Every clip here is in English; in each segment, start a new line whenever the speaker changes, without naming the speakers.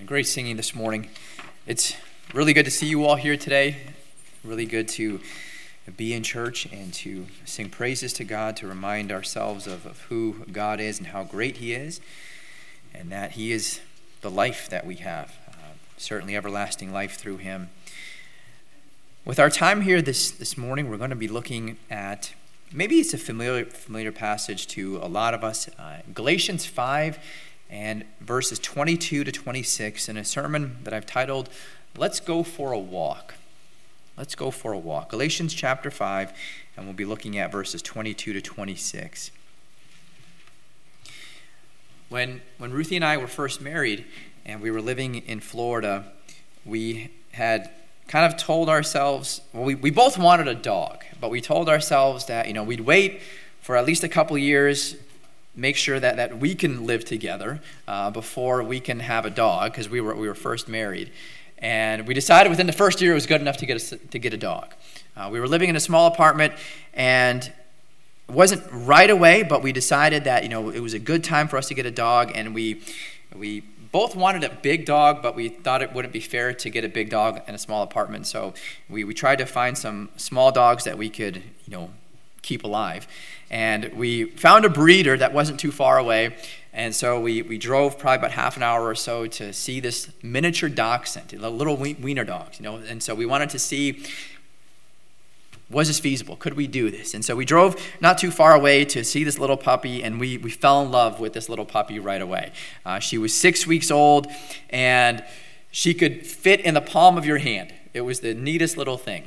Great singing this morning. It's really good to see you all here today. Really good to be in church and to sing praises to God, to remind ourselves of who God is and how great He is, and that He is the life that we have, certainly everlasting life through Him. With our time here this morning, we're going to be looking at, maybe it's a familiar passage to a lot of us, Galatians 5 and verses 22 to 26 in a sermon that I've titled, Let's Go for a Walk. Let's go for a walk. Galatians chapter 5, and we'll be looking at verses 22 to 26. When Ruthie and I were first married and we were living in Florida, we had kind of told ourselves, well, we both wanted a dog, but we told ourselves that, we'd wait for at least a couple years, make sure that we can live together before we can have a dog, because we were first married. And we decided within the first year it was good enough to get a dog. We were living in a small apartment, and it wasn't right away, but we decided that it was a good time for us to get a dog, and we both wanted a big dog, but we thought it wouldn't be fair to get a big dog in a small apartment. So we tried to find some small dogs that we could keep alive. And we found a breeder that wasn't too far away. And so we drove probably about half an hour or so to see this miniature dachshund, little wiener dogs, And so we wanted to see, was this feasible? Could we do this? And so we drove not too far away to see this little puppy, and we fell in love with this little puppy right away. She was 6 weeks old, and she could fit in the palm of your hand. It was the neatest little thing.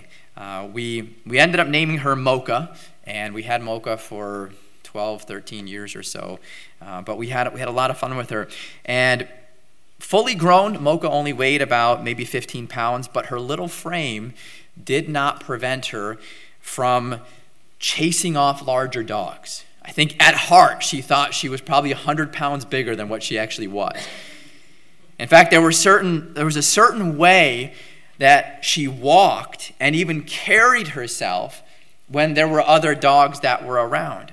We ended up naming her Mocha, and we had Mocha for 12, 13 years or so. But we had a lot of fun with her. And fully grown, Mocha only weighed about maybe 15 pounds, but her little frame did not prevent her from chasing off larger dogs. I think at heart, she thought she was probably 100 pounds bigger than what she actually was. In fact, there was a certain way that she walked and even carried herself when there were other dogs that were around.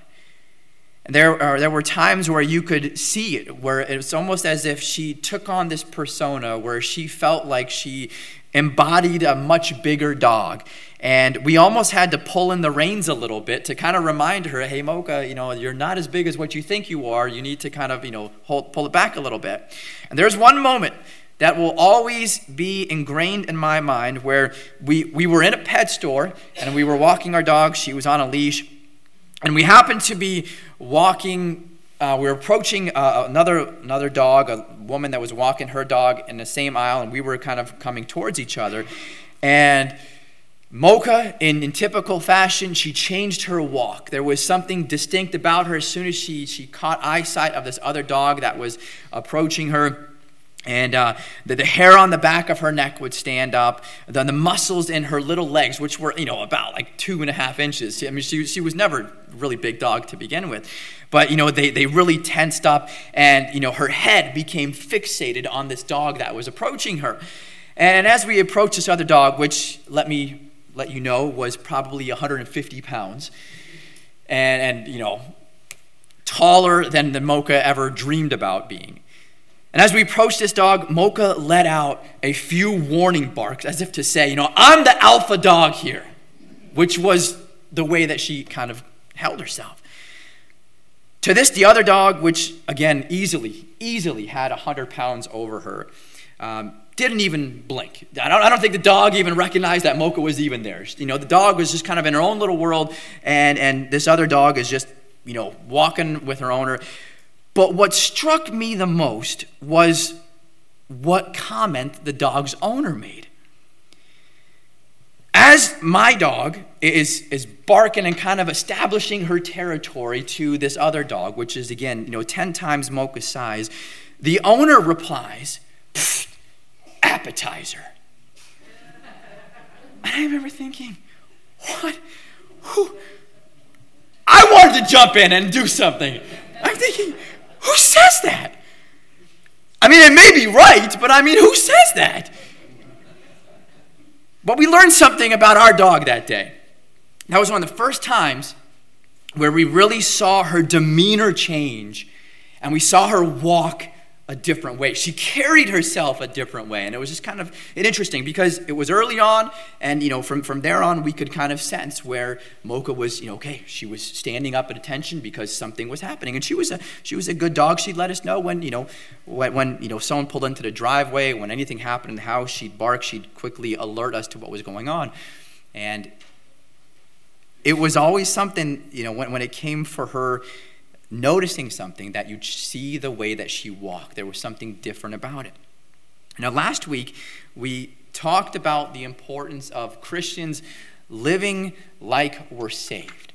There were times where you could see it, where it was almost as if she took on this persona where she felt like she embodied a much bigger dog. And we almost had to pull in the reins a little bit to kind of remind her, hey, Mocha, you're not as big as what you think you are. You need to kind of, pull it back a little bit. And there's one moment that will always be ingrained in my mind where we were in a pet store and we were walking our dog. She was on a leash. And we happened to be walking, we were approaching another dog, a woman that was walking her dog in the same aisle, and we were kind of coming towards each other. And Mocha, in typical fashion, she changed her walk. There was something distinct about her as soon as she caught eyesight of this other dog that was approaching her. And the hair on the back of her neck would stand up. The muscles in her little legs, which were, about like 2.5 inches. I mean, she was never a really big dog to begin with. But, they really tensed up. And, her head became fixated on this dog that was approaching her. And as we approached this other dog, which, let you know, was probably 150 pounds. And taller than the Mocha ever dreamed about being. And as we approached this dog, Mocha let out a few warning barks as if to say, I'm the alpha dog here, which was the way that she kind of held herself. To this, the other dog, which again easily had 100 pounds over her, didn't even blink. I don't think the dog even recognized that Mocha was even there. The dog was just kind of in her own little world, and this other dog is just, walking with her owner. But what struck me the most was what comment the dog's owner made. As my dog is barking and kind of establishing her territory to this other dog, which is, again, 10 times Mocha's size, the owner replies, appetizer. And I remember thinking, what? Who? I wanted to jump in and do something. I'm thinking, who says that? I mean, it may be right, but who says that? But we learned something about our dog that day. That was one of the first times where we really saw her demeanor change, and we saw her walk a different way. She carried herself a different way. And it was just kind of interesting because it was early on, and from there on we could kind of sense where Mocha was, okay, she was standing up at attention because something was happening. And she was a good dog. She'd let us know when someone pulled into the driveway, when anything happened in the house, she'd bark, she'd quickly alert us to what was going on. And it was always something, when it came for her noticing something, that you'd see the way that she walked. There was something different about it. Now, last week, we talked about the importance of Christians living like we're saved.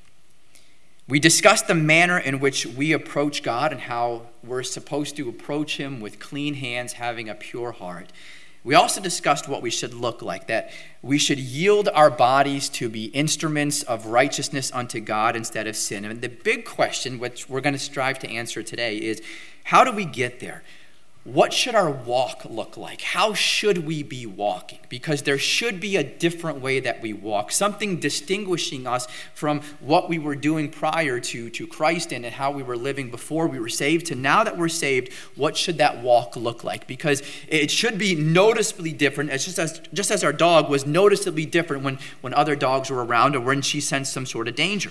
We discussed the manner in which we approach God and how we're supposed to approach him with clean hands, having a pure heart. We also discussed what we should look like, that we should yield our bodies to be instruments of righteousness unto God instead of sin. And the big question, which we're going to strive to answer today, is how do we get there? What should our walk look like? How should we be walking? Because there should be a different way that we walk, something distinguishing us from what we were doing prior to Christ and how we were living before we were saved to now that we're saved. What should that walk look like? Because it should be noticeably different, just as our dog was noticeably different when other dogs were around or when she sensed some sort of danger.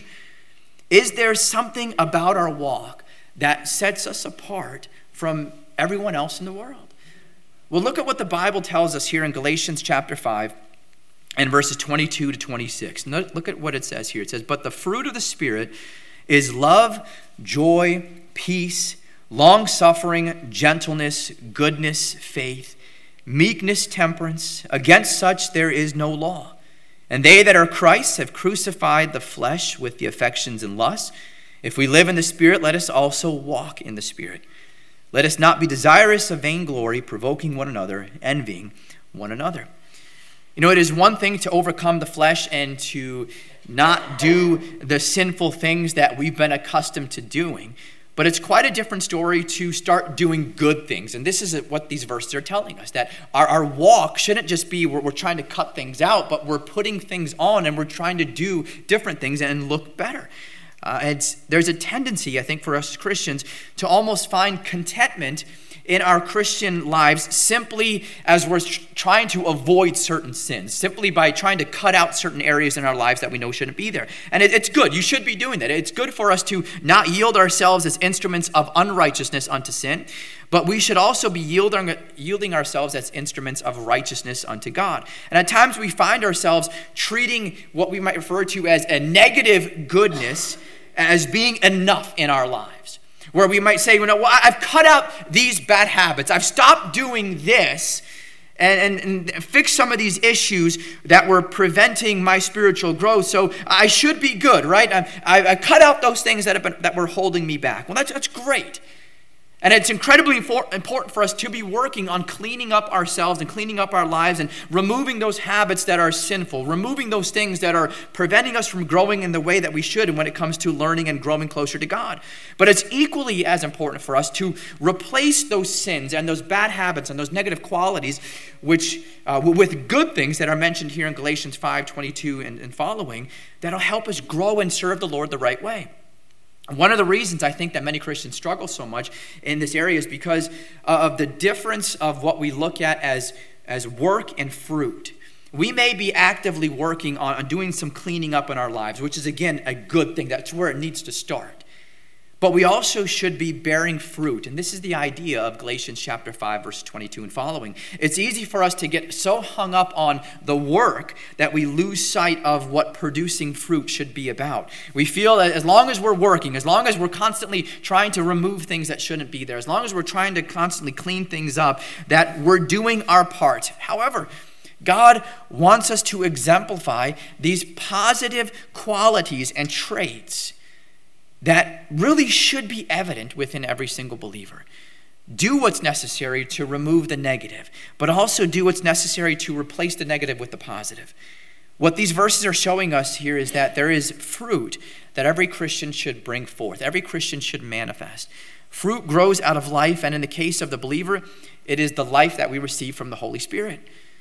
Is there something about our walk that sets us apart from everyone else in the world? Well, look at what the Bible tells us here in Galatians chapter 5 and verses 22 to 26. Look at what it says here. It says, "But the fruit of the Spirit is love, joy, peace, long-suffering, gentleness, goodness, faith, meekness, temperance. Against such there is no law. And they that are Christ's have crucified the flesh with the affections and lusts. If we live in the Spirit, let us also walk in the Spirit. Let us not be desirous of vainglory, provoking one another, envying one another." It is one thing to overcome the flesh and to not do the sinful things that we've been accustomed to doing. But it's quite a different story to start doing good things. And this is what these verses are telling us, that our walk shouldn't just be we're trying to cut things out, but we're putting things on and we're trying to do different things and look better. There's a tendency, I think, for us as Christians to almost find contentment in our Christian lives simply as we're trying to avoid certain sins, simply by trying to cut out certain areas in our lives that we know shouldn't be there. And it's good. You should be doing that. It's good for us to not yield ourselves as instruments of unrighteousness unto sin, but we should also be yielding ourselves as instruments of righteousness unto God. And at times we find ourselves treating what we might refer to as a negative goodness as being enough in our lives. Where we might say, I've cut out these bad habits. I've stopped doing this and fixed some of these issues that were preventing my spiritual growth. So I should be good, right? I cut out those things that were holding me back. Well, that's great. And it's incredibly important for us to be working on cleaning up ourselves and cleaning up our lives and removing those habits that are sinful, removing those things that are preventing us from growing in the way that we should and when it comes to learning and growing closer to God. But it's equally as important for us to replace those sins and those bad habits and those negative qualities with good things that are mentioned here in Galatians 5:22 and following that'll help us grow and serve the Lord the right way. One of the reasons I think that many Christians struggle so much in this area is because of the difference of what we look at as work and fruit. We may be actively working on doing some cleaning up in our lives, which is, again, a good thing. That's where it needs to start. But we also should be bearing fruit. And this is the idea of Galatians chapter 5, verse 22 and following. It's easy for us to get so hung up on the work that we lose sight of what producing fruit should be about. We feel that as long as we're working, as long as we're constantly trying to remove things that shouldn't be there, as long as we're trying to constantly clean things up, that we're doing our part. However, God wants us to exemplify these positive qualities and traits that really should be evident within every single believer. Do what's necessary to remove the negative, but also do what's necessary to replace the negative with the positive. What these verses are showing us here is that there is fruit that every Christian should bring forth, every Christian should manifest. Fruit grows out of life, and in the case of the believer, it is the life that we receive from the Holy Spirit.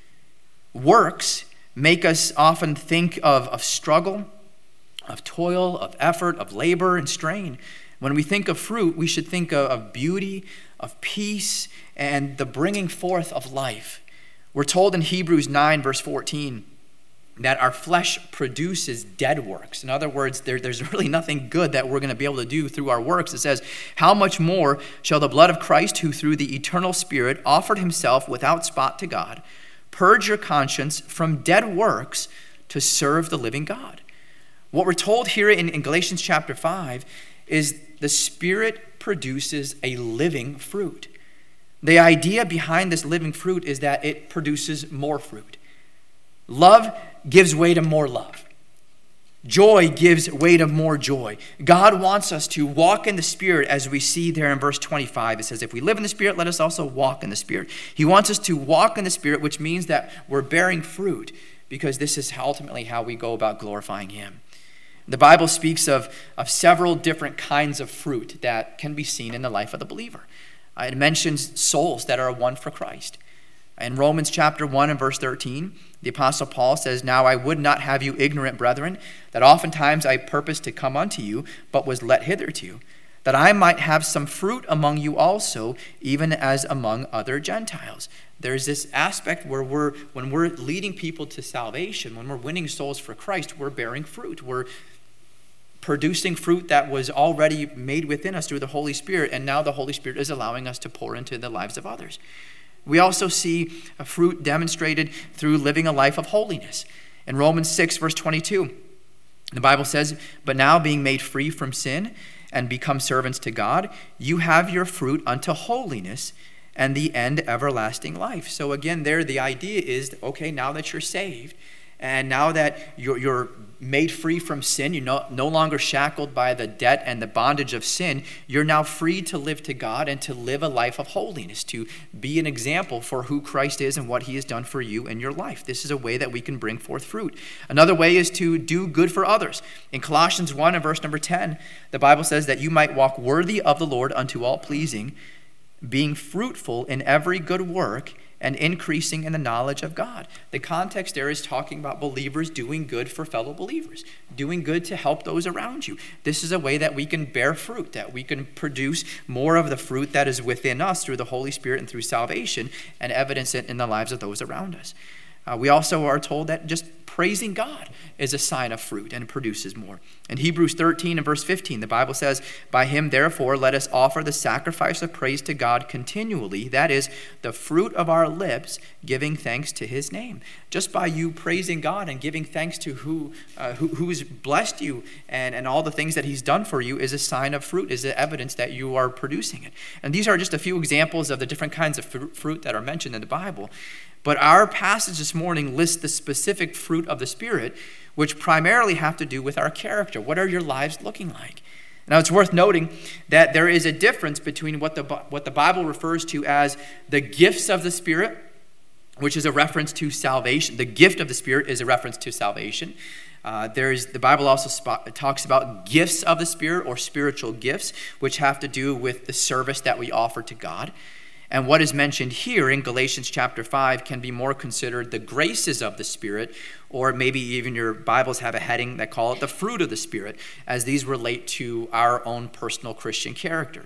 Works make us often think of struggle, of toil, of effort, of labor and strain. When we think of fruit, we should think of beauty, of peace, and the bringing forth of life. We're told in Hebrews 9, verse 14, that our flesh produces dead works. In other words, there's really nothing good that we're going to be able to do through our works. It says, how much more shall the blood of Christ, who through the eternal Spirit offered himself without spot to God, purge your conscience from dead works to serve the living God? What we're told here in Galatians chapter 5 is the Spirit produces a living fruit. The idea behind this living fruit is that it produces more fruit. Love gives way to more love. Joy gives way to more joy. God wants us to walk in the Spirit, as we see there in verse 25. It says, if we live in the Spirit, let us also walk in the Spirit. He wants us to walk in the Spirit, which means that we're bearing fruit, because this is ultimately how we go about glorifying Him. The Bible speaks of several different kinds of fruit that can be seen in the life of the believer. It mentions souls that are won for Christ. In Romans chapter 1 and verse 13, the Apostle Paul says, now I would not have you ignorant, brethren, that oftentimes I purposed to come unto you, but was let hitherto, that I might have some fruit among you also, even as among other Gentiles. There's this aspect where when we're leading people to salvation, when we're winning souls for Christ, we're bearing fruit. We're producing fruit that was already made within us through the Holy Spirit, and now the Holy Spirit is allowing us to pour into the lives of others. We also see a fruit demonstrated through living a life of holiness. In Romans 6, verse 22, the Bible says, but now being made free from sin and become servants to God, you have your fruit unto holiness and the end everlasting life. So again, there the idea is, okay, now that you're saved, and now that you're made free from sin, you're no longer shackled by the debt and the bondage of sin, you're now free to live to God and to live a life of holiness, to be an example for who Christ is and what He has done for you in your life. This is a way that we can bring forth fruit. Another way is to do good for others. In Colossians 1 and verse number 10, the Bible says that you might walk worthy of the Lord unto all pleasing, being fruitful in every good work, and increasing in the knowledge of God. The context there is talking about believers doing good for fellow believers, doing good to help those around you. This is a way that we can bear fruit, that we can produce more of the fruit that is within us through the Holy Spirit and through salvation, and evidence it in the lives of those around us. We also are told that just praising God is a sign of fruit and produces more. In Hebrews 13 and verse 15, the Bible says, by Him, therefore, let us offer the sacrifice of praise to God continually, that is, the fruit of our lips, giving thanks to His name. Just by you praising God and giving thanks to who's blessed you and all the things that He's done for you is a sign of fruit, is the evidence that you are producing it. And these are just a few examples of the different kinds of fruit that are mentioned in the Bible. But our passage this morning lists the specific fruit of the Spirit, which primarily have to do with our character. What are your lives looking like? Now, it's worth noting that there is a difference between what the Bible refers to as the gifts of the Spirit, which is a reference to salvation. The gift of the Spirit is a reference to salvation. The Bible also talks about gifts of the Spirit or spiritual gifts, which have to do with the service that we offer to God. And what is mentioned here in Galatians chapter 5 can be more considered the graces of the Spirit, or maybe even your Bibles have a heading that call it the fruit of the Spirit, as these relate to our own personal Christian character.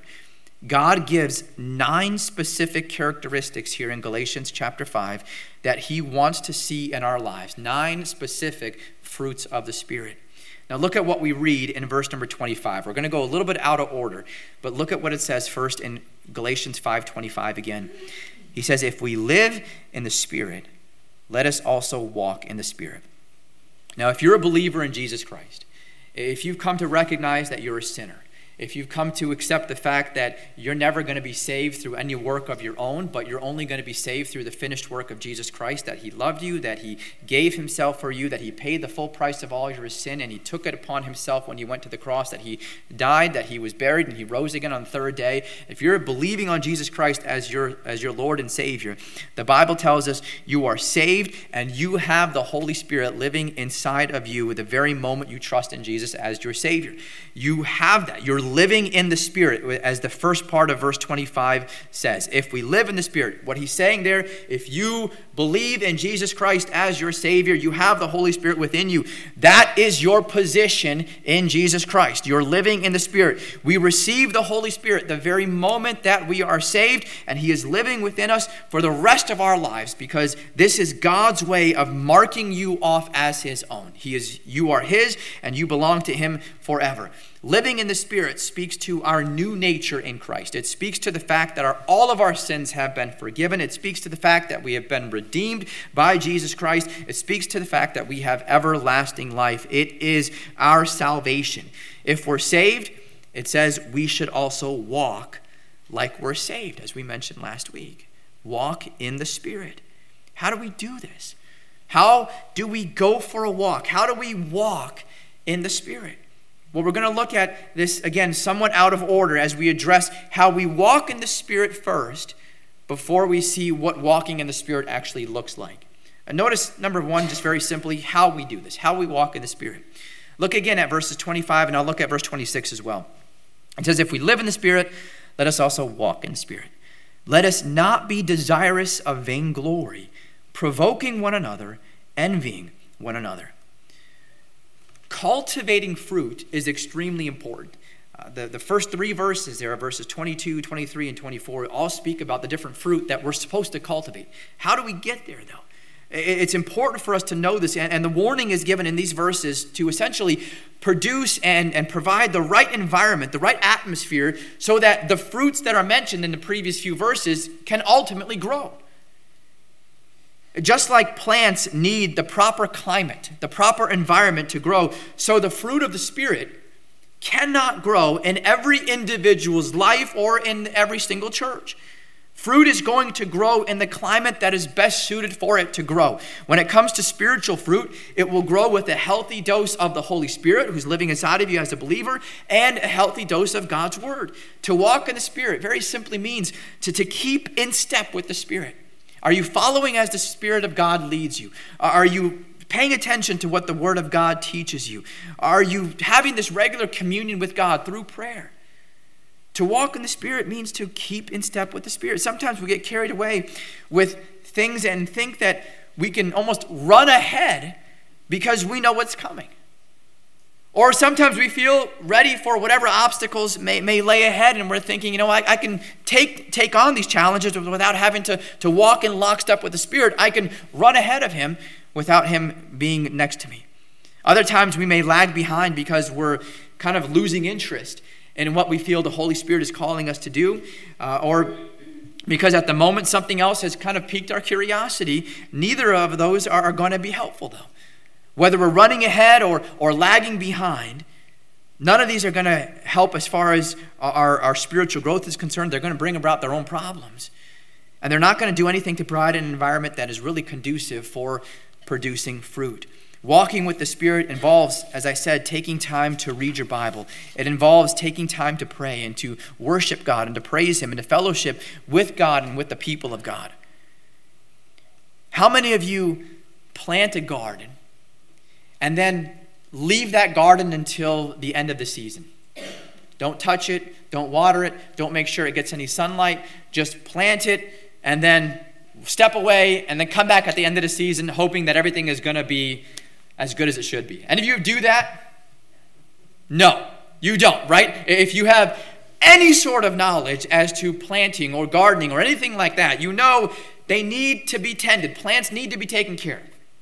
God gives 9 specific characteristics here in Galatians chapter 5 that He wants to see in our lives. 9 specific fruits of the Spirit. Now look at what we read in verse number 25. We're going to go a little bit out of order, but look at what it says first in Galatians 5:25 again. He says, if we live in the Spirit, let us also walk in the Spirit. Now, if you're a believer in Jesus Christ, if you've come to recognize that you're a sinner, if you've come to accept the fact that you're never going to be saved through any work of your own, but you're only going to be saved through the finished work of Jesus Christ, that He loved you, that He gave Himself for you, that He paid the full price of all your sin, and He took it upon Himself when He went to the cross, that He died, that He was buried, and He rose again on the third day. If you're believing on Jesus Christ as your Lord and Savior, the Bible tells us you are saved and you have the Holy Spirit living inside of you at the very moment you trust in Jesus as your Savior. You have that. You're living in the Spirit, as the first part of verse 25 says. If we live in the Spirit, what he's saying there, if you believe in Jesus Christ as your Savior, you have the Holy Spirit within you. That is your position in Jesus Christ. You're living in the Spirit. We receive the Holy Spirit the very moment that we are saved, and he is living within us for the rest of our lives, because this is God's way of marking you off as his own. You are his, and you belong to him forever. Living in the Spirit speaks to our new nature in Christ. It speaks to the fact that all of our sins have been forgiven. It speaks to the fact that we have been redeemed by Jesus Christ. It speaks to the fact that we have everlasting life. It is our salvation. If we're saved, it says we should also walk like we're saved, as we mentioned last week. Walk in the Spirit. How do we do this? How do we go for a walk? How do we walk in the Spirit? Well, we're going to look at this, again, somewhat out of order as we address how we walk in the Spirit first before we see what walking in the Spirit actually looks like. And notice, number one, just very simply, how we do this, how we walk in the Spirit. Look again at verses 25, and I'll look at verse 26 as well. It says, if we live in the Spirit, let us also walk in the Spirit. Let us not be desirous of vainglory, provoking one another, envying one another. Cultivating fruit is extremely important. The first three verses there, verses 22, 23, and 24, all speak about the different fruit that we're supposed to cultivate. How do we get there, though? It's important for us to know this, and the warning is given in these verses to essentially produce and provide the right environment, the right atmosphere, so that the fruits that are mentioned in the previous few verses can ultimately grow. Just like plants need the proper climate, the proper environment to grow, so the fruit of the Spirit cannot grow in every individual's life or in every single church. Fruit is going to grow in the climate that is best suited for it to grow. When it comes to spiritual fruit, it will grow with a healthy dose of the Holy Spirit who's living inside of you as a believer, and a healthy dose of God's Word. To walk in the Spirit very simply means to keep in step with the Spirit. Are you following as the Spirit of God leads you? Are you paying attention to what the Word of God teaches you? Are you having this regular communion with God through prayer? To walk in the Spirit means to keep in step with the Spirit. Sometimes we get carried away with things and think that we can almost run ahead because we know what's coming. Or sometimes we feel ready for whatever obstacles may lay ahead, and we're thinking, I can take on these challenges without having to walk in lockstep with the Spirit. I can run ahead of him without him being next to me. Other times we may lag behind because we're kind of losing interest in what we feel the Holy Spirit is calling us to do, or because at the moment something else has kind of piqued our curiosity. Neither of those are going to be helpful, though. Whether we're running ahead or lagging behind, none of these are going to help as far as our spiritual growth is concerned. They're going to bring about their own problems. And they're not going to do anything to provide an environment that is really conducive for producing fruit. Walking with the Spirit involves, as I said, taking time to read your Bible. It involves taking time to pray and to worship God and to praise him and to fellowship with God and with the people of God. How many of you plant a garden and then leave that garden until the end of the season? Don't touch it, don't water it, don't make sure it gets any sunlight. Just plant it and then step away and then come back at the end of the season hoping that everything is going to be as good as it should be. Any of you do that? No, you don't, right? If you have any sort of knowledge as to planting or gardening or anything like that, you know they need to be tended. Plants need to be taken care of.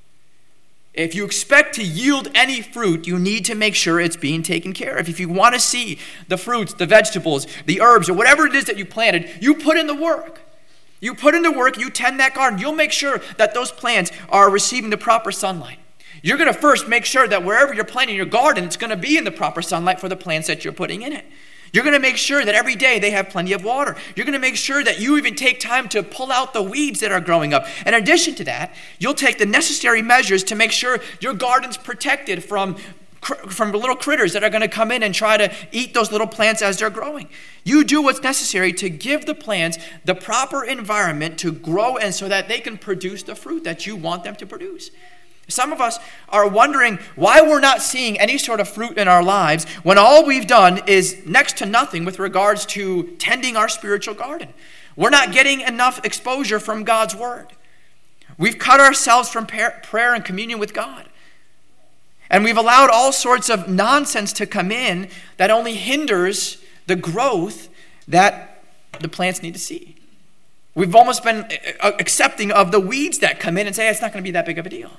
If you expect to yield any fruit, you need to make sure it's being taken care of. If you want to see the fruits, the vegetables, the herbs, or whatever it is that you planted, you put in the work. You put in the work, you tend that garden. You'll make sure that those plants are receiving the proper sunlight. You're going to first make sure that wherever you're planting your garden, it's going to be in the proper sunlight for the plants that you're putting in it. You're going to make sure that every day they have plenty of water. You're going to make sure that you even take time to pull out the weeds that are growing up. In addition to that, you'll take the necessary measures to make sure your garden's protected from little critters that are going to come in and try to eat those little plants as they're growing. You do what's necessary to give the plants the proper environment to grow and so that they can produce the fruit that you want them to produce. Some of us are wondering why we're not seeing any sort of fruit in our lives when all we've done is next to nothing with regards to tending our spiritual garden. We're not getting enough exposure from God's word. We've cut ourselves from prayer and communion with God. And we've allowed all sorts of nonsense to come in that only hinders the growth that the plants need to see. We've almost been accepting of the weeds that come in and say, it's not going to be that big of a deal.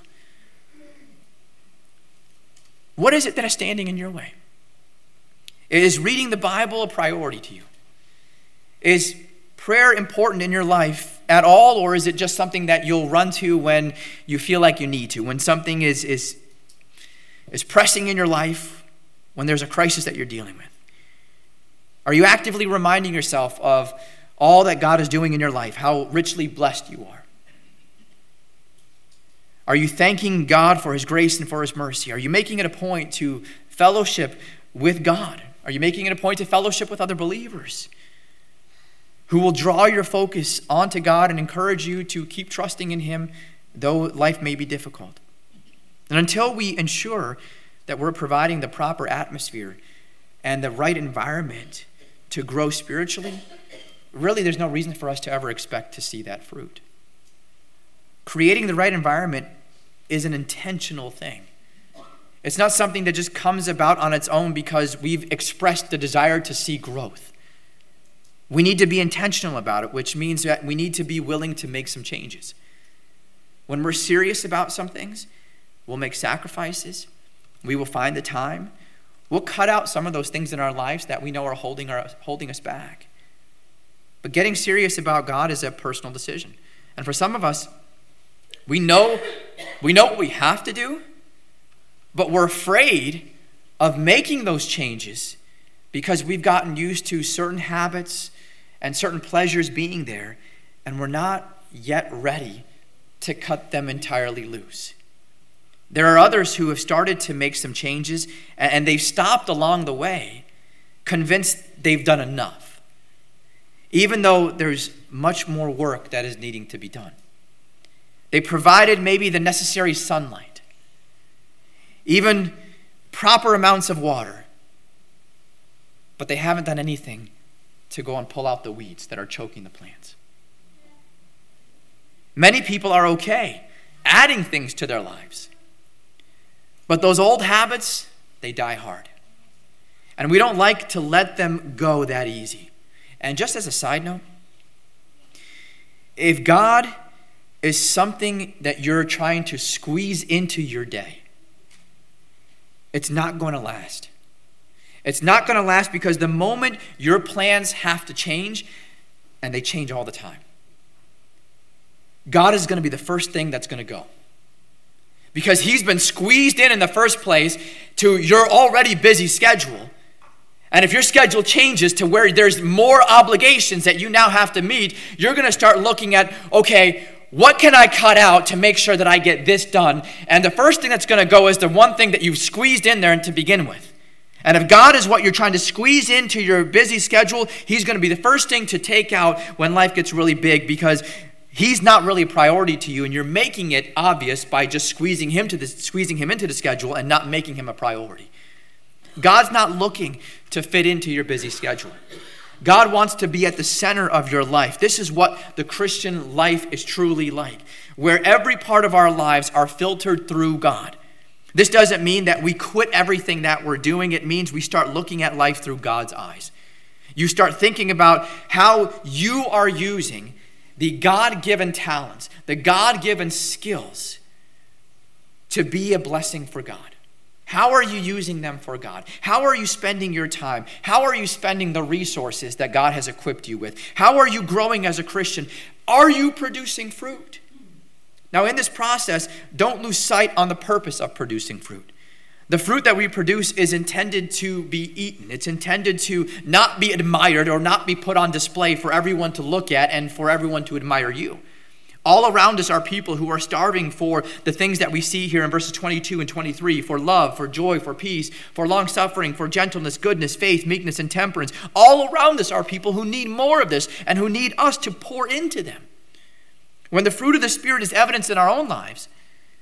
What is it that is standing in your way? Is reading the Bible a priority to you? Is prayer important in your life at all, or is it just something that you'll run to when you feel like you need to, when something is pressing in your life, when there's a crisis that you're dealing with? Are you actively reminding yourself of all that God is doing in your life, how richly blessed you are? Are you thanking God for his grace and for his mercy? Are you making it a point to fellowship with God? Are you making it a point to fellowship with other believers who will draw your focus onto God and encourage you to keep trusting in him, though life may be difficult? And until we ensure that we're providing the proper atmosphere and the right environment to grow spiritually, really there's no reason for us to ever expect to see that fruit. Creating the right environment is an intentional thing. It's not something that just comes about on its own because we've expressed the desire to see growth. We need to be intentional about it, which means that we need to be willing to make some changes. When we're serious about some things, we'll make sacrifices. We will find the time. We'll cut out some of those things in our lives that we know are holding us back. But getting serious about God is a personal decision. And for some of us, we know what we have to do, but we're afraid of making those changes because we've gotten used to certain habits and certain pleasures being there, and we're not yet ready to cut them entirely loose. There are others who have started to make some changes, and they've stopped along the way, convinced they've done enough, even though there's much more work that is needing to be done. They provided maybe the necessary sunlight, even proper amounts of water, but they haven't done anything to go and pull out the weeds that are choking the plants. Many people are okay adding things to their lives, but those old habits, they die hard. And we don't like to let them go that easy. And just as a side note, if God is something that you're trying to squeeze into your day, it's not going to last. It's not going to last because the moment your plans have to change, and they change all the time, God is going to be the first thing that's going to go. Because he's been squeezed in the first place to your already busy schedule. And if your schedule changes to where there's more obligations that you now have to meet, you're going to start looking at, okay, what can I cut out to make sure that I get this done? And the first thing that's going to go is the one thing that you've squeezed in there to begin with. And if God is what you're trying to squeeze into your busy schedule, he's going to be the first thing to take out when life gets really big, because he's not really a priority to you, and you're making it obvious by just squeezing him into the schedule and not making him a priority. God's not looking to fit into your busy schedule. God wants to be at the center of your life. This is what the Christian life is truly like, where every part of our lives are filtered through God. This doesn't mean that we quit everything that we're doing. It means we start looking at life through God's eyes. You start thinking about how you are using the God-given talents, the God-given skills to be a blessing for God. How are you using them for God? How are you spending your time? How are you spending the resources that God has equipped you with? How are you growing as a Christian? Are you producing fruit? Now, in this process, don't lose sight on the purpose of producing fruit. The fruit that we produce is intended to be eaten. It's intended to not be admired or not be put on display for everyone to look at and for everyone to admire you. All around us are people who are starving for the things that we see here in verses 22 and 23, for love, for joy, for peace, for long-suffering, for gentleness, goodness, faith, meekness, and temperance. All around us are people who need more of this and who need us to pour into them. When the fruit of the Spirit is evidenced in our own lives,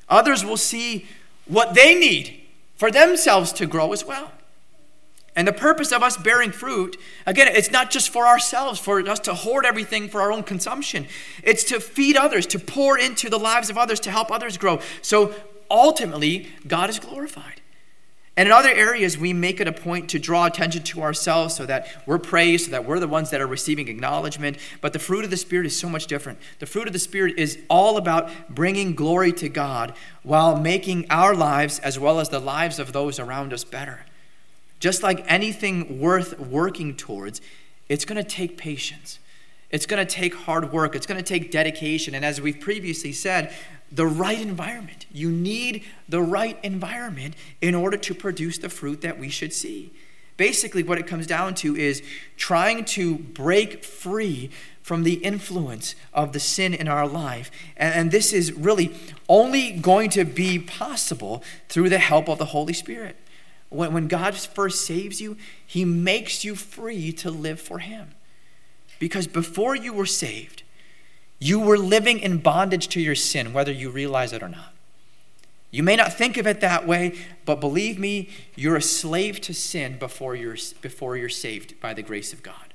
Others will see what they need for themselves to grow as well. And the purpose of us bearing fruit, again, it's not just for ourselves, for us to hoard everything for our own consumption. It's to feed others, to pour into the lives of others, to help others grow. So ultimately, God is glorified. And in other areas, we make it a point to draw attention to ourselves so that we're praised, so that we're the ones that are receiving acknowledgement. But the fruit of the Spirit is so much different. The fruit of the Spirit is all about bringing glory to God while making our lives, as well as the lives of those around us, better. Just like anything worth working towards, it's going to take patience. It's going to take hard work. It's going to take dedication. And as we've previously said, the right environment. You need the right environment in order to produce the fruit that we should see. Basically, what it comes down to is trying to break free from the influence of the sin in our life. And this is really only going to be possible through the help of the Holy Spirit. When God first saves you, he makes you free to live for him. Because before you were saved, you were living in bondage to your sin, whether you realize it or not. You may not think of it that way, but believe me, you're a slave to sin before you're saved by the grace of God.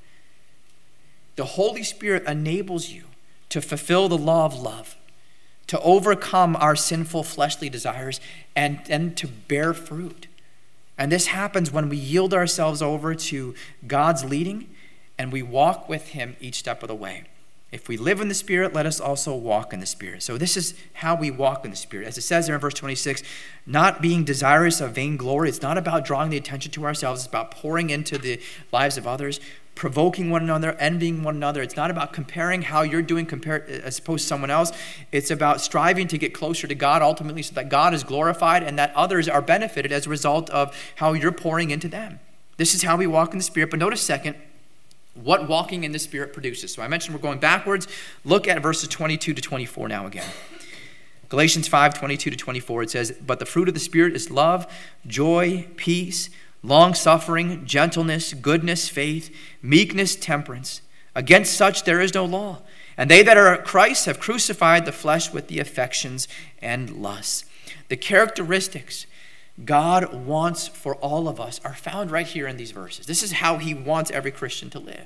The Holy Spirit enables you to fulfill the law of love, to overcome our sinful fleshly desires, and to bear fruit. And this happens when we yield ourselves over to God's leading and we walk with him each step of the way. If we live in the Spirit, let us also walk in the Spirit. So this is how we walk in the Spirit. As it says there in verse 26, not being desirous of vainglory. It's not about drawing the attention to ourselves. It's about pouring into the lives of others, provoking one another, envying one another. It's not about comparing how you're doing as opposed to someone else. It's about striving to get closer to God ultimately so that God is glorified and that others are benefited as a result of how you're pouring into them. This is how we walk in the Spirit. But notice second, what walking in the Spirit produces. So I mentioned we're going backwards. Look at verses 22 to 24 now again. Galatians 5, 22 to 24, it says, but the fruit of the Spirit is love, joy, peace, long-suffering, gentleness, goodness, faith, meekness, temperance. Against such there is no law. And they that are Christ have crucified the flesh with the affections and lusts. The characteristics God wants for all of us are found right here in these verses. This is how he wants every Christian to live.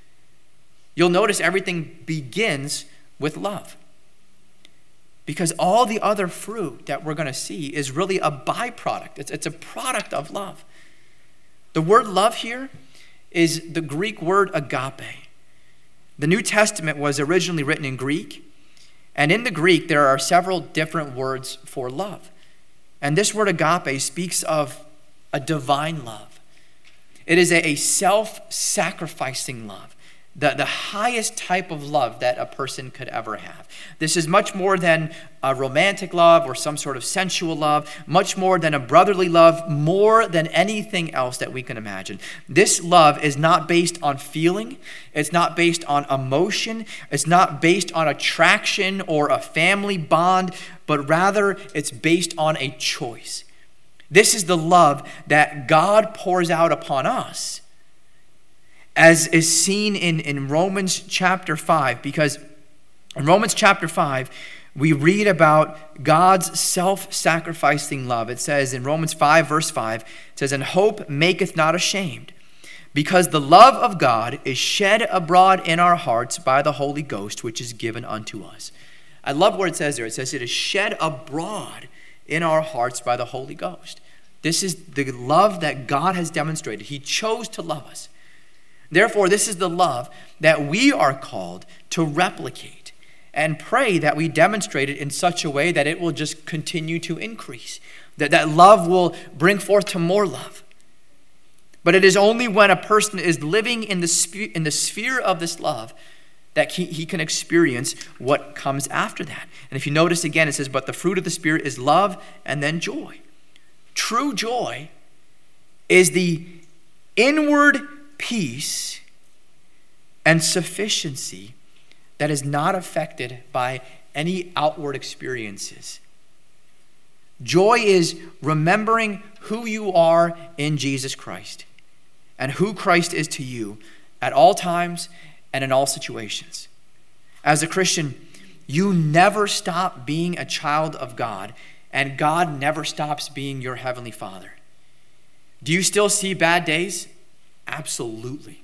You'll notice everything begins with love. Because all the other fruit that we're going to see is really a byproduct. It's a product of love. The word love here is the Greek word agape. The New Testament was originally written in Greek. And in the Greek, there are several different words for love. And this word agape speaks of a divine love. It is a self-sacrificing love, the highest type of love that a person could ever have. This is much more than a romantic love or some sort of sensual love, much more than a brotherly love, more than anything else that we can imagine. This love is not based on feeling. It's not based on emotion. It's not based on attraction or a family bond, but rather it's based on a choice. This is the love that God pours out upon us, as is seen in Romans chapter 5, because in Romans chapter 5, we read about God's self-sacrificing love. It says in Romans 5, verse 5, it says, and hope maketh not ashamed, because the love of God is shed abroad in our hearts by the Holy Ghost, which is given unto us. I love what it says there. It says it is shed abroad in our hearts by the Holy Ghost. This is the love that God has demonstrated. He chose to love us. Therefore, this is the love that we are called to replicate and pray that we demonstrate it in such a way that it will just continue to increase, that love will bring forth to more love. But it is only when a person is living in the sphere of this love that he can experience what comes after that. And if you notice again, it says, but the fruit of the Spirit is love and then joy. True joy is the inward peace and sufficiency that is not affected by any outward experiences. Joy is remembering who you are in Jesus Christ and who Christ is to you at all times and in all situations. As a Christian, you never stop being a child of God, and God never stops being your heavenly Father. Do you still see bad days? Absolutely.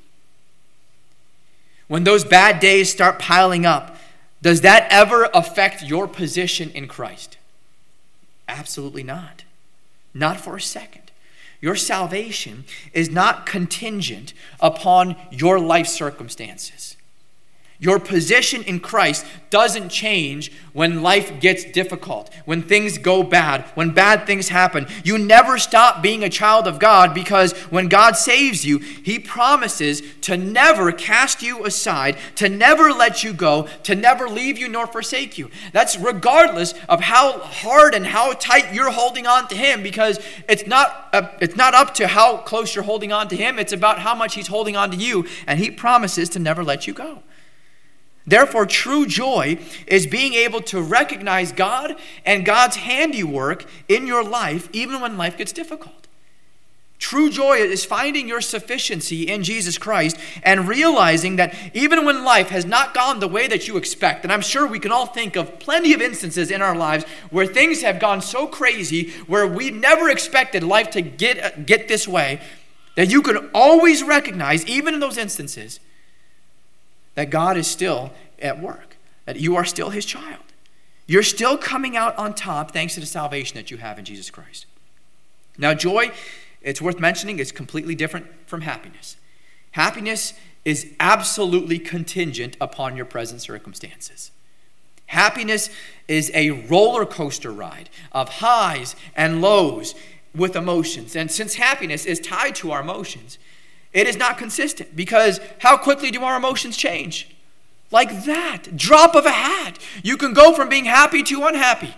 When those bad days start piling up, does that ever affect your position in Christ? Absolutely not. Not for a second. Your salvation is not contingent upon your life circumstances. Your position in Christ doesn't change when life gets difficult, when things go bad, when bad things happen. You never stop being a child of God, because when God saves you, he promises to never cast you aside, to never let you go, to never leave you nor forsake you. That's regardless of how hard and how tight you're holding on to him, because it's not up to how close you're holding on to him. It's about how much he's holding on to you, and he promises to never let you go. Therefore, true joy is being able to recognize God and God's handiwork in your life, even when life gets difficult. True joy is finding your sufficiency in Jesus Christ and realizing that even when life has not gone the way that you expect, and I'm sure we can all think of plenty of instances in our lives where things have gone so crazy, where we never expected life to get this way, that you can always recognize, even in those instances, that God is still at work, that you are still his child. You're still coming out on top thanks to the salvation that you have in Jesus Christ. Now, joy, it's worth mentioning, is completely different from happiness. Happiness is absolutely contingent upon your present circumstances. Happiness is a roller coaster ride of highs and lows with emotions. And since happiness is tied to our emotions, it is not consistent, because how quickly do our emotions change? Like that, drop of a hat. You can go from being happy to unhappy.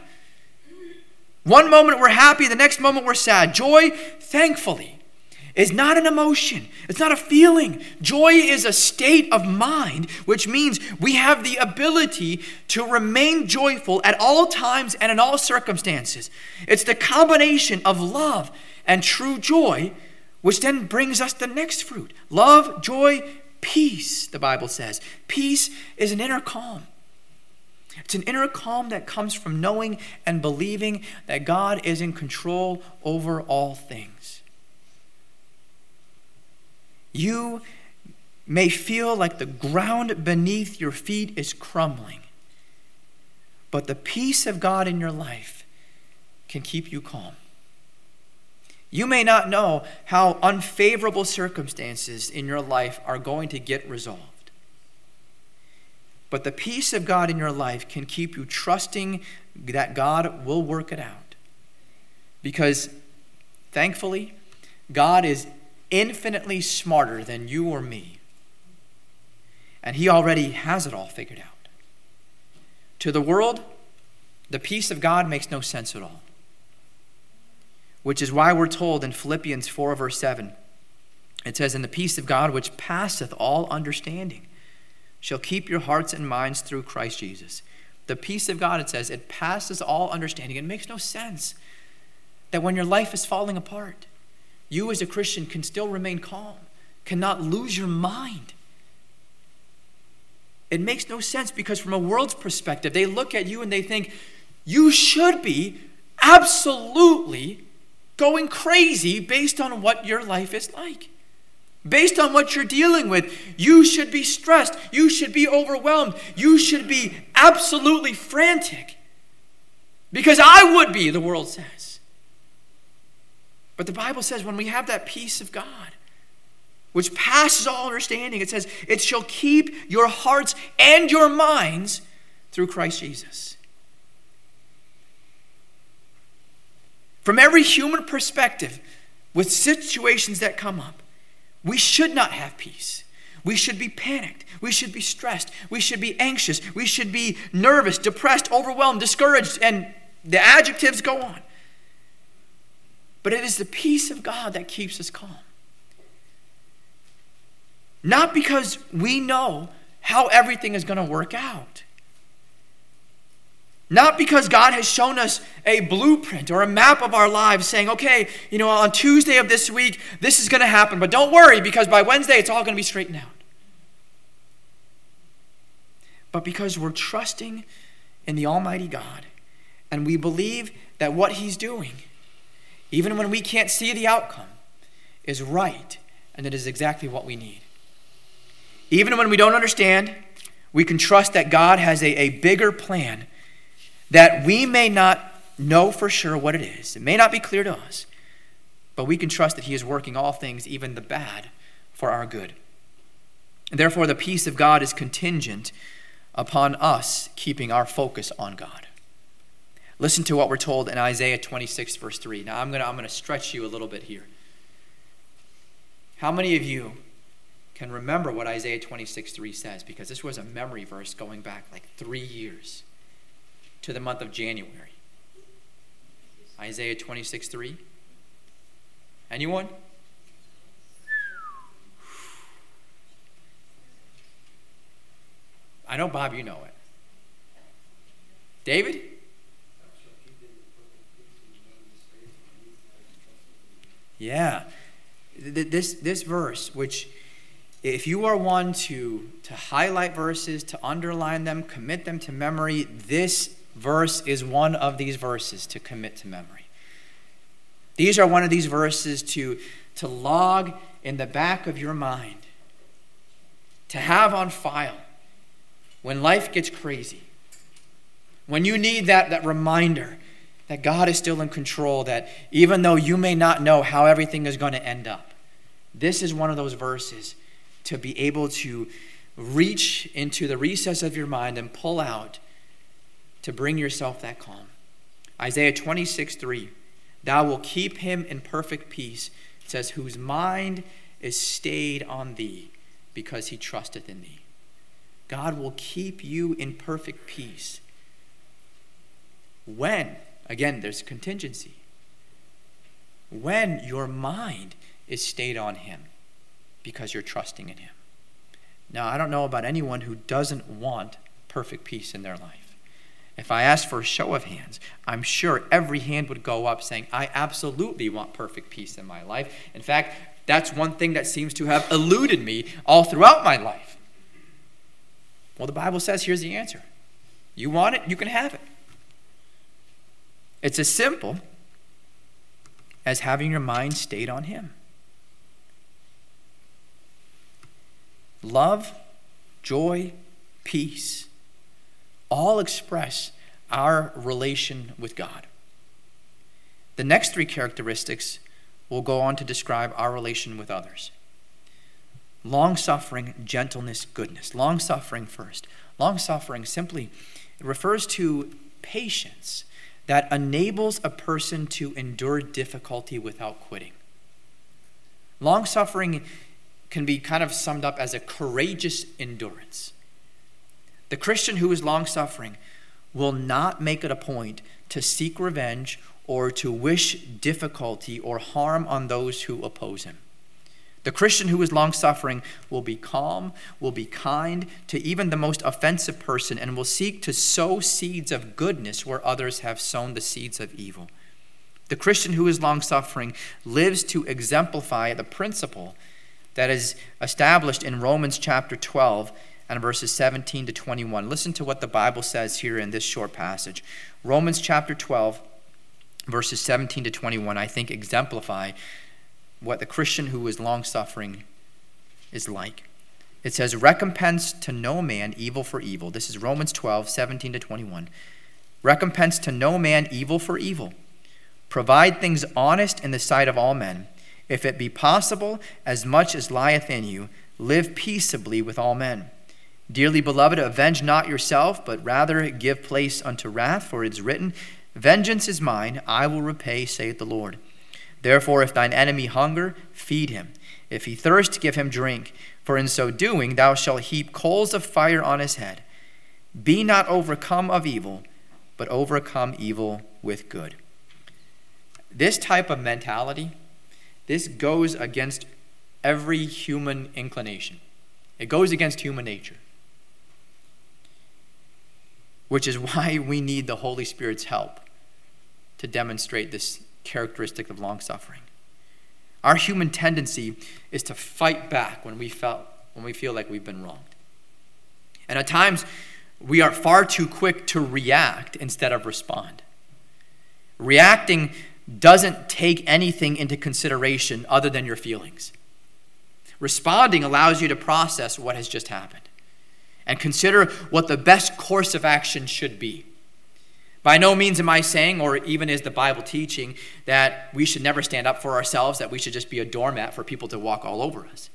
One moment we're happy, the next moment we're sad. Joy, thankfully, is not an emotion. It's not a feeling. Joy is a state of mind, which means we have the ability to remain joyful at all times and in all circumstances. It's the combination of love and true joy, which then brings us the next fruit. Love, joy, peace, the Bible says. Peace is an inner calm. It's an inner calm that comes from knowing and believing that God is in control over all things. You may feel like the ground beneath your feet is crumbling, but the peace of God in your life can keep you calm. You may not know how unfavorable circumstances in your life are going to get resolved, but the peace of God in your life can keep you trusting that God will work it out. Because, thankfully, God is infinitely smarter than you or me, and he already has it all figured out. To the world, the peace of God makes no sense at all. Which is why we're told in Philippians 4 verse 7, it says, "And the peace of God which passeth all understanding shall keep your hearts and minds through Christ Jesus." The peace of God, it says, it passes all understanding. It makes no sense that when your life is falling apart, you as a Christian can still remain calm, cannot lose your mind. It makes no sense, because from a world's perspective, they look at you and they think, you should be absolutely going crazy based on what your life is like. Based on what you're dealing with, you should be stressed. You should be overwhelmed. You should be absolutely frantic. Because I would be, the world says. But the Bible says when we have that peace of God, which passes all understanding, it says, it shall keep your hearts and your minds through Christ Jesus. From every human perspective, with situations that come up, we should not have peace. We should be panicked. We should be stressed. We should be anxious. We should be nervous, depressed, overwhelmed, discouraged, and the adjectives go on. But it is the peace of God that keeps us calm. Not because we know how everything is going to work out. Not because God has shown us a blueprint or a map of our lives saying, okay, on Tuesday of this week, this is going to happen. But don't worry, because by Wednesday, it's all going to be straightened out. But because we're trusting in the Almighty God, and we believe that what he's doing, even when we can't see the outcome, is right, and it is exactly what we need. Even when we don't understand, we can trust that God has a bigger plan that we may not know for sure what it is. It may not be clear to us, but we can trust that he is working all things, even the bad, for our good. And therefore, the peace of God is contingent upon us keeping our focus on God. Listen to what we're told in Isaiah 26, verse 3. Now, I'm going to stretch you a little bit here. How many of you can remember what Isaiah 26, 3 says? Because this was a memory verse going back like 3 years to the month of January. Isaiah 26, 3. Anyone? I know, Bob, you know it. David? Yeah. This verse, which if you are one to highlight verses, to underline them, commit them to memory, this verse is one of these verses to commit to memory. These are one of these verses to log in the back of your mind, to have on file when life gets crazy, when you need that reminder that God is still in control, that even though you may not know how everything is going to end up, this is one of those verses to be able to reach into the recess of your mind and pull out to bring yourself that calm. Isaiah 26, 3. Thou wilt keep him in perfect peace, it says, whose mind is stayed on thee, because he trusteth in thee. God will keep you in perfect peace. When, again, there's contingency. When your mind is stayed on him, because you're trusting in him. Now, I don't know about anyone who doesn't want perfect peace in their life. If I asked for a show of hands, I'm sure every hand would go up saying, I absolutely want perfect peace in my life. In fact, that's one thing that seems to have eluded me all throughout my life. Well, the Bible says here's the answer. You want it, you can have it. It's as simple as having your mind stayed on him. Love, joy, peace all express our relation with God. The next three characteristics will go on to describe our relation with others. Long-suffering, gentleness, goodness. Long-suffering first. Long-suffering simply refers to patience that enables a person to endure difficulty without quitting. Long-suffering can be kind of summed up as a courageous endurance. The Christian who is long-suffering will not make it a point to seek revenge or to wish difficulty or harm on those who oppose him. The Christian who is long-suffering will be calm, will be kind to even the most offensive person, and will seek to sow seeds of goodness where others have sown the seeds of evil. The Christian who is long-suffering lives to exemplify the principle that is established in Romans chapter 12 and verses 17 to 21. Listen to what the Bible says here in this short passage. Romans chapter 12, verses 17 to 21, I think exemplify what the Christian who is long-suffering is like. It says, recompense to no man evil for evil. This is Romans 12, 17 to 21. Recompense to no man evil for evil. Provide things honest in the sight of all men. If it be possible, as much as lieth in you, live peaceably with all men. Dearly beloved, avenge not yourself, but rather give place unto wrath, for it is written, vengeance is mine, I will repay, saith the Lord. Therefore, if thine enemy hunger, feed him. If he thirst, give him drink. For in so doing, thou shalt heap coals of fire on his head. Be not overcome of evil, but overcome evil with good. This type of mentality, this goes against every human inclination. It goes against human nature. Which is why we need the Holy Spirit's help to demonstrate this characteristic of long-suffering. Our human tendency is to fight back when we feel like we've been wronged. And at times, we are far too quick to react instead of respond. Reacting doesn't take anything into consideration other than your feelings. Responding allows you to process what has just happened and consider what the best course of action should be. By no means am I saying, or even is the Bible teaching, that we should never stand up for ourselves, that we should just be a doormat for people to walk all over us.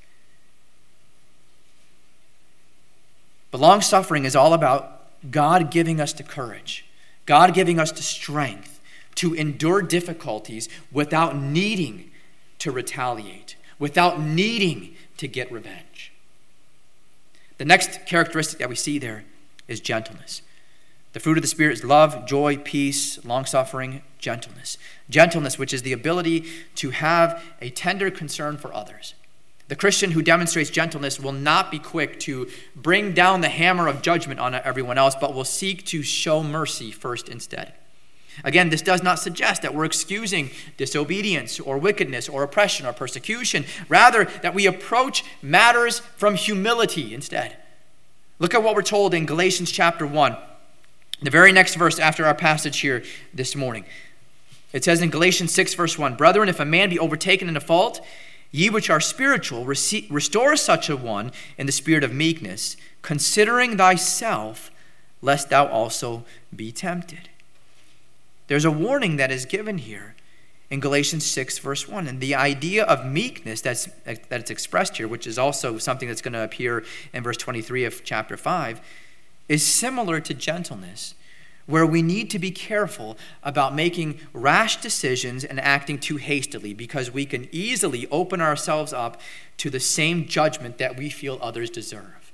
But long-suffering is all about God giving us the courage, God giving us the strength to endure difficulties without needing to retaliate, without needing to get revenge. The next characteristic that we see there is gentleness. The fruit of the Spirit is love, joy, peace, long-suffering, gentleness. Gentleness, which is the ability to have a tender concern for others. The Christian who demonstrates gentleness will not be quick to bring down the hammer of judgment on everyone else, but will seek to show mercy first instead. Again, this does not suggest that we're excusing disobedience or wickedness or oppression or persecution. Rather, that we approach matters from humility instead. Look at what we're told in Galatians chapter 1. The very next verse after our passage here this morning. It says in Galatians 6 verse 1, "Brethren, if a man be overtaken in a fault, ye which are spiritual, restore such a one in the spirit of meekness, considering thyself, lest thou also be tempted." There's a warning that is given here in Galatians 6 verse 1. And the idea of meekness that's expressed here, which is also something that's going to appear in verse 23 of chapter 5, is similar to gentleness, where we need to be careful about making rash decisions and acting too hastily, because we can easily open ourselves up to the same judgment that we feel others deserve.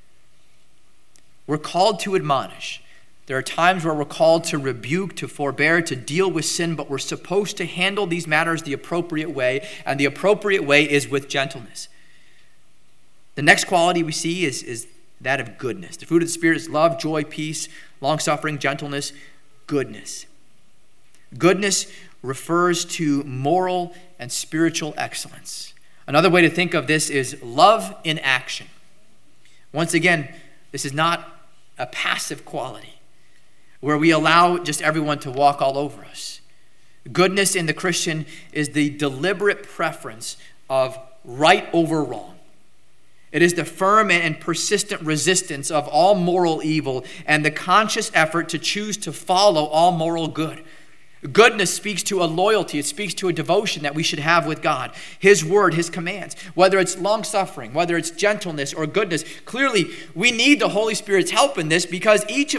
We're called to admonish. There are times where we're called to rebuke, to forbear, to deal with sin, but we're supposed to handle these matters the appropriate way, and the appropriate way is with gentleness. The next quality we see is that of goodness. The fruit of the Spirit is love, joy, peace, long-suffering, gentleness, goodness. Goodness refers to moral and spiritual excellence. Another way to think of this is love in action. Once again, this is not a passive quality where we allow just everyone to walk all over us. Goodness in the Christian is the deliberate preference of right over wrong. It is the firm and persistent resistance of all moral evil and the conscious effort to choose to follow all moral good. Goodness speaks to a loyalty. It speaks to a devotion that we should have with God, His word, His commands. Whether it's long-suffering, whether it's gentleness or goodness, clearly we need the Holy Spirit's help in this, because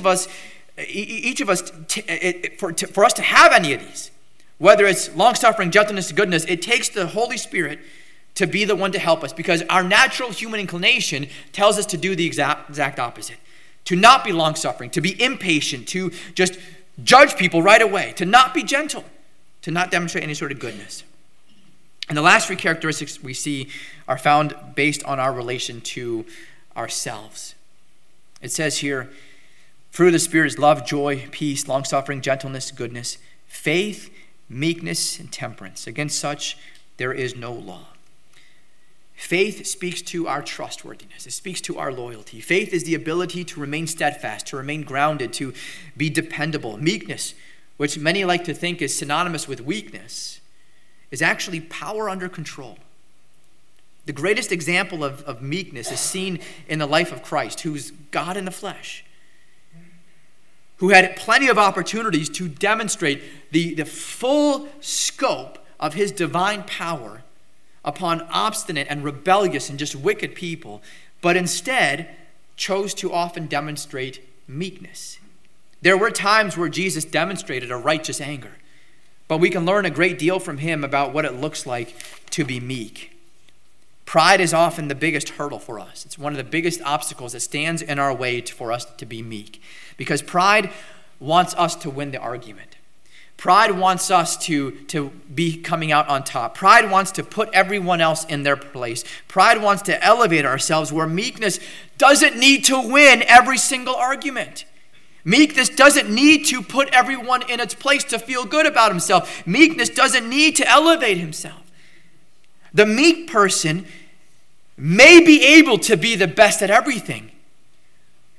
for us to have any of these, whether it's long-suffering, gentleness, goodness, it takes the Holy Spirit to be the one to help us, because our natural human inclination tells us to do the exact opposite. To not be long-suffering, to be impatient, to just judge people right away, to not be gentle, to not demonstrate any sort of goodness. And the last three characteristics we see are found based on our relation to ourselves. It says here, fruit of the Spirit is love, joy, peace, long-suffering, gentleness, goodness, faith, meekness, and temperance. Against such there is no law. Faith speaks to our trustworthiness. It speaks to our loyalty. Faith is the ability to remain steadfast, to remain grounded, to be dependable. Meekness, which many like to think is synonymous with weakness, is actually power under control. The greatest example of meekness is seen in the life of Christ, who's God in the flesh, who had plenty of opportunities to demonstrate the full scope of his divine power upon obstinate and rebellious and just wicked people, but instead chose to often demonstrate meekness. There were times where Jesus demonstrated a righteous anger, but we can learn a great deal from him about what it looks like to be meek. Pride is often the biggest hurdle for us. It's one of the biggest obstacles that stands in our way for us to be meek, because pride wants us to win the argument. Pride wants us to be coming out on top. Pride wants to put everyone else in their place. Pride wants to elevate ourselves, where meekness doesn't need to win every single argument. Meekness doesn't need to put everyone in its place to feel good about himself. Meekness doesn't need to elevate himself. The meek person may be able to be the best at everything,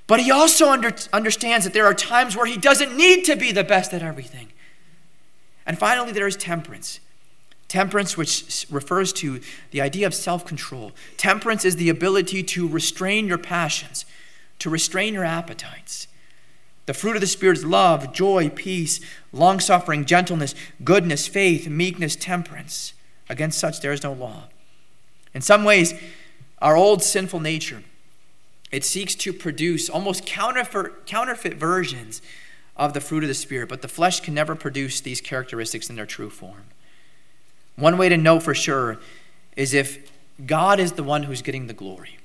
But he also understands that there are times where he doesn't need to be the best at everything. And finally, there is temperance. Temperance, which refers to the idea of self-control. Temperance is the ability to restrain your passions, to restrain your appetites. The fruit of the Spirit is love, joy, peace, long-suffering, gentleness, goodness, faith, meekness, temperance. Against such there is no law. In some ways, our old sinful nature, it seeks to produce almost counterfeit versions of the fruit of the Spirit, but the flesh can never produce these characteristics in their true form. One way to know for sure is if God is the one who's getting the glory.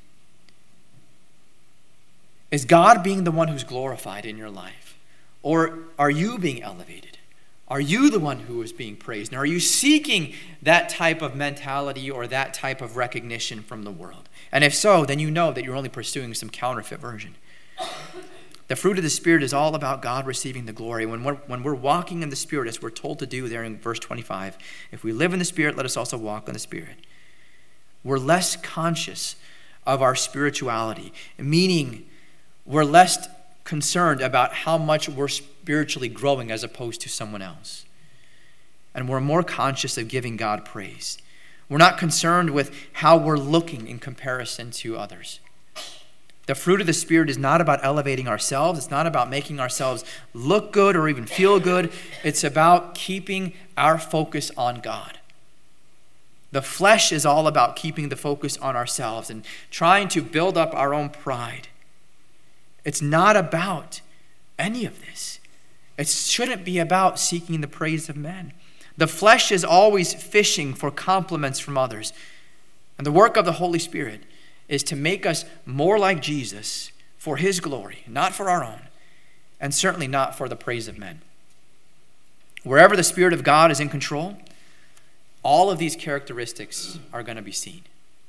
Is God being the one who's glorified in your life? Or are you being elevated? Are you the one who is being praised? And are you seeking that type of mentality or that type of recognition from the world? And if so, then you know that you're only pursuing some counterfeit version. The fruit of the Spirit is all about God receiving the glory. When we're walking in the Spirit, as we're told to do there in verse 25, if we live in the Spirit, let us also walk in the Spirit. We're less conscious of our spirituality, meaning we're less concerned about how much we're spiritually growing as opposed to someone else. And we're more conscious of giving God praise. We're not concerned with how we're looking in comparison to others. The fruit of the Spirit is not about elevating ourselves. It's not about making ourselves look good or even feel good. It's about keeping our focus on God. The flesh is all about keeping the focus on ourselves and trying to build up our own pride. It's not about any of this. It shouldn't be about seeking the praise of men. The flesh is always fishing for compliments from others. And the work of the Holy Spirit is to make us more like Jesus for his glory, not for our own, and certainly not for the praise of men. Wherever the Spirit of God is in control, all of these characteristics are going to be seen.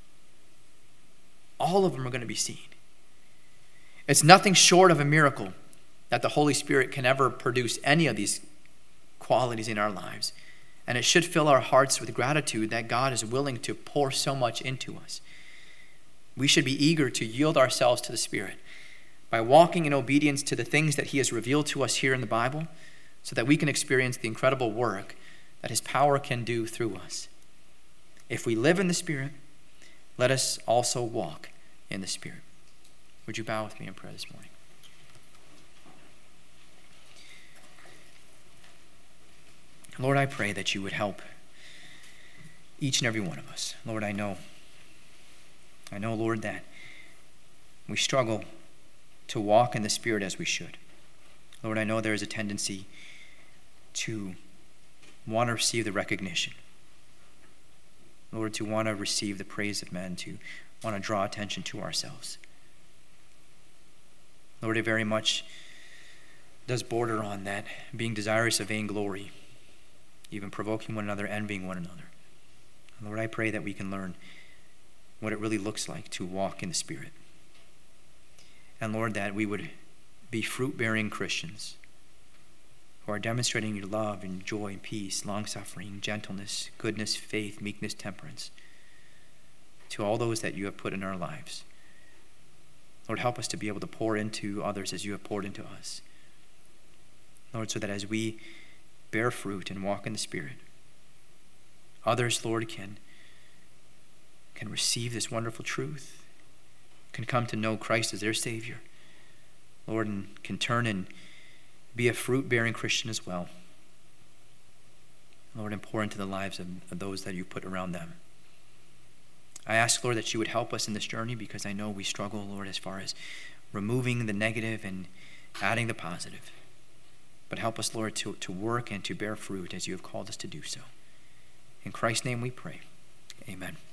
All of them are going to be seen. It's nothing short of a miracle that the Holy Spirit can ever produce any of these qualities in our lives. And it should fill our hearts with gratitude that God is willing to pour so much into us. We should be eager to yield ourselves to the Spirit by walking in obedience to the things that he has revealed to us here in the Bible so that we can experience the incredible work that his power can do through us. If we live in the Spirit, let us also walk in the Spirit. Would you bow with me in prayer this morning? Lord, I pray that you would help each and every one of us. Lord, I know, Lord, that we struggle to walk in the Spirit as we should. Lord, I know there is a tendency to want to receive the recognition. Lord, to want to receive the praise of men, to want to draw attention to ourselves. Lord, it very much does border on that, being desirous of vainglory, even provoking one another, envying one another. Lord, I pray that we can learn what it really looks like to walk in the Spirit. And Lord, that we would be fruit-bearing Christians who are demonstrating your love and joy and peace, long-suffering, gentleness, goodness, faith, meekness, temperance to all those that you have put in our lives. Lord, help us to be able to pour into others as you have poured into us. Lord, so that as we bear fruit and walk in the Spirit, others, Lord, can receive this wonderful truth, can come to know Christ as their Savior, Lord, and can turn and be a fruit-bearing Christian as well. Lord, and pour into the lives of those that you put around them. I ask, Lord, that you would help us in this journey because I know we struggle, Lord, as far as removing the negative and adding the positive. But help us, Lord, to work and to bear fruit as you have called us to do so. In Christ's name we pray. Amen.